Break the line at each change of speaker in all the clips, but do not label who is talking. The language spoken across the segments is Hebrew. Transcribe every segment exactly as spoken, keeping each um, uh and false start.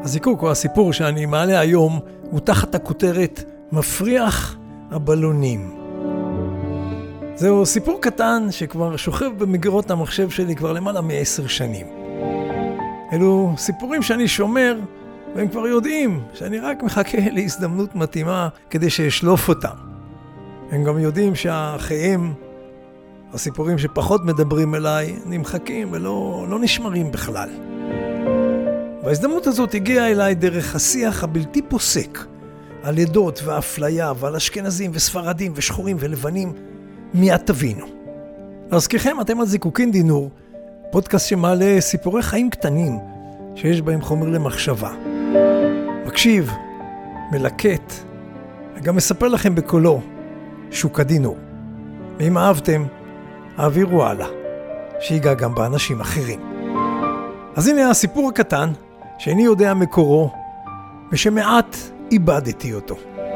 הזיקוק או הסיפור שאני מעלה היום הוא תחת הכותרת מפריח הבלונים. זהו סיפור קטן שכבר שוכב במגירות המחשב שלי כבר למעלה מעשר שנים. אלו סיפורים שאני שומר והם כבר יודעים שאני רק מחכה להזדמנות מתאימה כדי שאשלוף אותם. הם גם יודעים שהחיים, הסיפורים שפחות מדברים אליי, נמחקים ולא לא נשמרים בכלל. וההזדמנות הזאת הגיעה אליי דרך השיח הבלתי פוסק על עדות ואפליה ועל אשכנזים וספרדים ושחורים ולבנים. מיד תבינו. להזכירכם, אתם על זיקוקין דינור, פודקאסט שמעלה סיפורי חיים קטנים שיש בהם חומר למחשבה. מקשיב, מלקט, וגם מספר לכם בקולו שוק הדינור. ואם אהבתם, העבירו הלאה, שיגע גם באנשים אחרים. אז הנה הסיפור הקטן, שאיני יודע מקורו, ושמעט איבדתי אותו.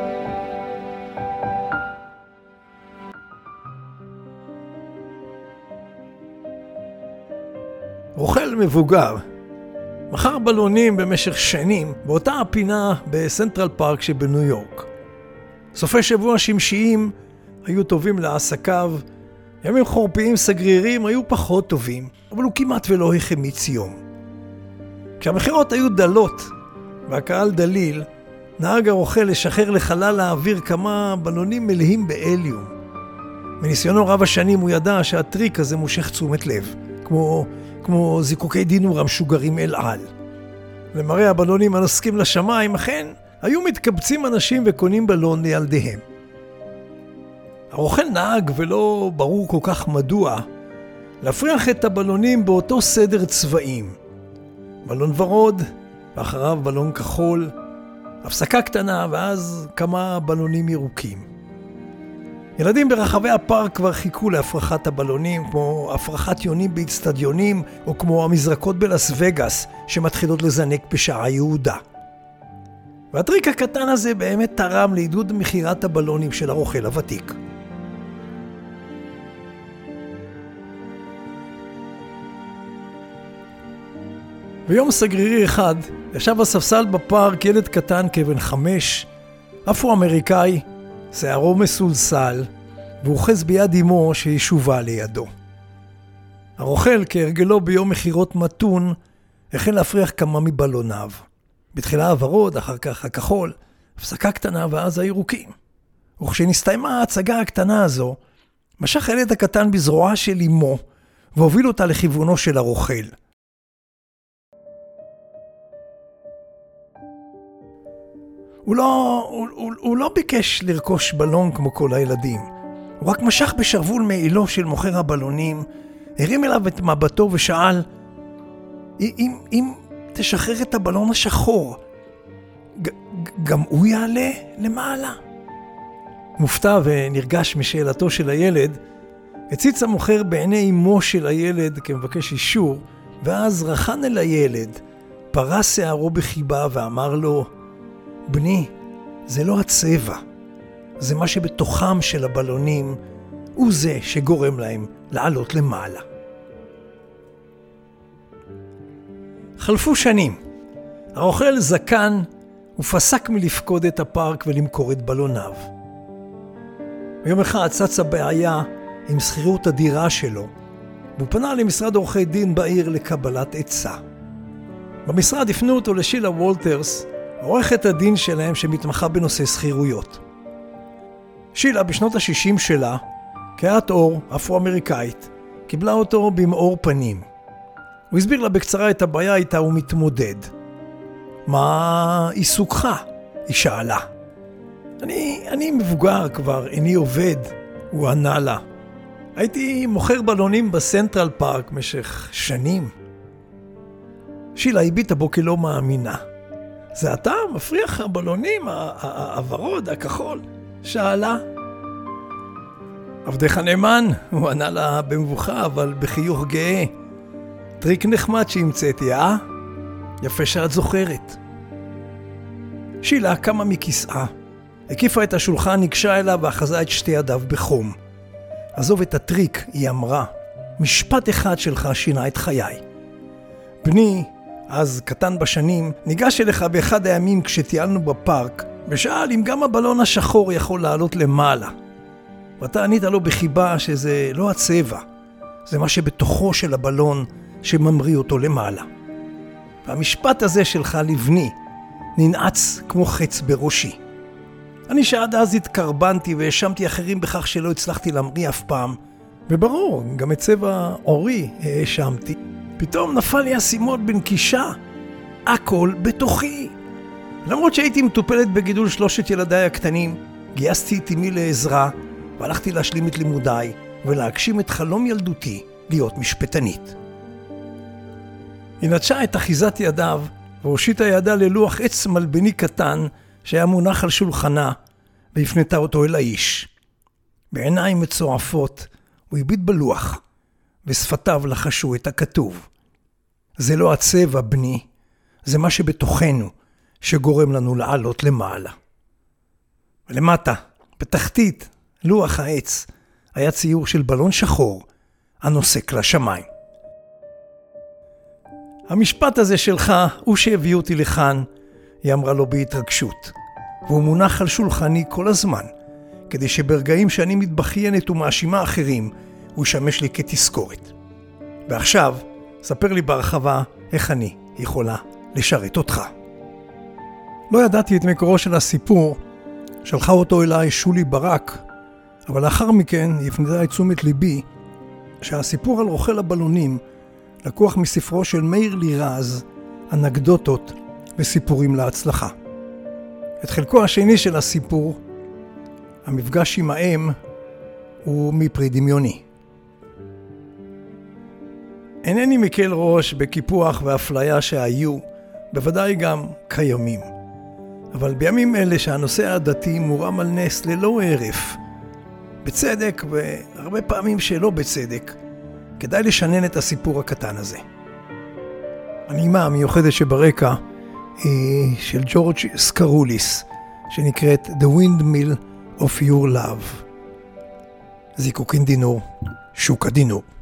רוכל מבוגר, מכר בלונים במשך שנים באותה הפינה בסנטרל פארק שבניו יורק. סופי שבוע שמשיים היו טובים לעסקיו, ימים חורפיים סגרירים היו פחות טובים, אבל הוא כמעט ולא החמיץ יום. כשהמחירות היו דלות והקהל דליל, נהג הרוכל לשחרר לחלל האוויר כמה בלונים מלאים באליום. מניסיונו רב השנים הוא ידע שהטריק הזה מושך תשומת לב, כמו, כמו זיקוקי דינור המשוגרים אל על. למראה הבלונים הנוסקים לשמיים, אכן, היו מתקבצים אנשים וקונים בלון לילדיהם. הרוכל נהג, ולא ברור כל כך מדוע, להפריח את הבלונים באותו סדר צבעים. בלון ורוד, ואחריו בלון כחול, הפסקה קטנה ואז כמה בלונים ירוקים. ילדים ברחבי הפארק כבר חיכו להפרחת הבלונים, כמו הפרחת יונים באצטדיונים, או כמו המזרקות בלאס וגאס שמתחילות לזנק בשעה יהודה. והטריק הקטן הזה באמת תרם לעידוד מחירת הבלונים של הרוכל הוותיק. ביום סגרירי אחד ישב הספסל בפארק ילד קטן כבן חמש, אפרו-אמריקאי, שערו מסולסל, והוא חז ביד אמו שישובה לידו. הרוכל, כהרגלו ביום מחירות מתון, החל להפריח כמה מבלוניו. בתחילה הוורוד, אחר כך הכחול, הפסקה קטנה ואז הירוקים. וכשנסתיימה ההצגה הקטנה הזו, משך הילד הקטן בזרועה של אמו, והוביל אותה לכיוונו של הרוכל. הוא לא, הוא, הוא, הוא לא ביקש לרכוש בלון כמו כל הילדים. הוא רק משך בשרוול מעילו של מוכר הבלונים, הרים אליו את מבטו ושאל, אם, אם תשחרר את הבלון השחור, ג, גם הוא יעלה למעלה? מופתע ונרגש משאלתו של הילד, הציץ המוכר בעיני אמו של הילד כמבקש אישור, ואז רחן אל הילד, פרס שערו בחיבה ואמר לו, בני, זה לא הצבע, זה מה שבתוכם של הבלונים, הוא זה שגורם להם לעלות למעלה. חלפו שנים, הרוכל זקן ופסק מלפקוד את הפארק ולמכור את בלוניו. ביום אחד צצה בעיה עם שכירות הדירה שלו, והוא פנה למשרד עורכי דין בעיר לקבלת עצה. במשרד הפנו אותו לשילה וולטרס, עורכת הדין שלהם שמתמחה בנושא שכירויות. שילה בשנות ה-שישים שלה, כעת אור אפרו-אמריקאית, קיבלה אותו במאור פנים. הוא הסביר לה בקצרה את הבעיה איתה הוא מתמודד. מה עיסוקך? היא שאלה. אני, אני מבוגר כבר, איני עובד, הוא ענה לה. הייתי מוכר בלונים בסנטרל פארק משך שנים. שילה הביטה בו כלא מאמינה. זה אתה מפריח הבלונים, הוורוד, הכחול? שאלה. עבדך נאמן, הוא ענה לה במבוכה, אבל בחיוך גאה. טריק נחמד שהמצאתי, אה? יפה שאת זוכרת. שילה קמה מכיסאה, הקיפה את השולחן, ניגשה אליו ואחזה את שתי ידיו בחום. עזוב את הטריק, היא אמרה. משפט אחד שלך שינה את חיי. בני, אז קטן בשנים, ניגש אליך באחד הימים כשטיילנו בפארק, ושאל אם גם הבלון השחור יכול לעלות למעלה. ואתה ענית לו בחיבה שזה לא הצבע, זה מה שבתוכו של הבלון שממריא אותו למעלה. והמשפט הזה שלך לבני ננעץ כמו חץ בראשי. אני שעד אז התקרבנתי והאשמתי אחרים בכך שלא הצלחתי להמריא אף פעם, וברור, גם את צבע אורי האשמתי. פתאום נפל לי האסימון בנקישה, הכל בתוכי. למרות שהייתי מטופלת בגידול שלושת ילדיי הקטנים, גייסתי את אמי לעזרה, והלכתי להשלים את לימודיי ולהגשים את חלום ילדותי להיות משפטנית. היא נטשה את אחיזת ידיו והושיטה ידה ללוח עץ מלבני קטן שהיה מונח על שולחנה, והפנתה אותו אל האיש. בעיניים מצועפות הוא הביט בלוח, ושפתיו לחשו את הכתוב. זה לא הצבע, בני, זה מה שבתוכנו שגורם לנו לעלות למעלה. ולמטה, בתחתית לוח העץ, היה ציור של בלון שחור הנוסק לשמיים. המשפט הזה שלך הוא שהביא אותי לכאן, היא אמרה לו בהתרגשות, והוא מונח על שולחני כל הזמן, כדי שברגעים שאני מתבחיינת ומאשימה אחרים, הוא ישמש לי כתזכורת. ועכשיו, ספר לי בהרחבה איך אני יכולה לשרת אותך. לא ידעתי את מקורו של הסיפור, שלחה אותו אליי שולי ברק, אבל לאחר מכן היא הפנתה את תשומת ליבי שהסיפור על רוכל הבלונים לקוח מספרו של מאיר לירז, אנקדוטות וסיפורים להצלחה. את חלקו השני של הסיפור, המפגש עם האם, הוא מפרי דמיוני. אינני מקל ראש בקיפוח ואפליה שהיו, בוודאי גם קיימים. אבל בימים אלה שהנושא הדתי מורם על נס ללא הרף, בצדק והרבה פעמים שלא בצדק, כדאי לשנן את הסיפור הקטן הזה. הנעימה המיוחדת שברקע היא של ג'ורג' סקרוליס, שנקראת The Windmill of Your Love. זיקוקין דינור, שוק הדינור.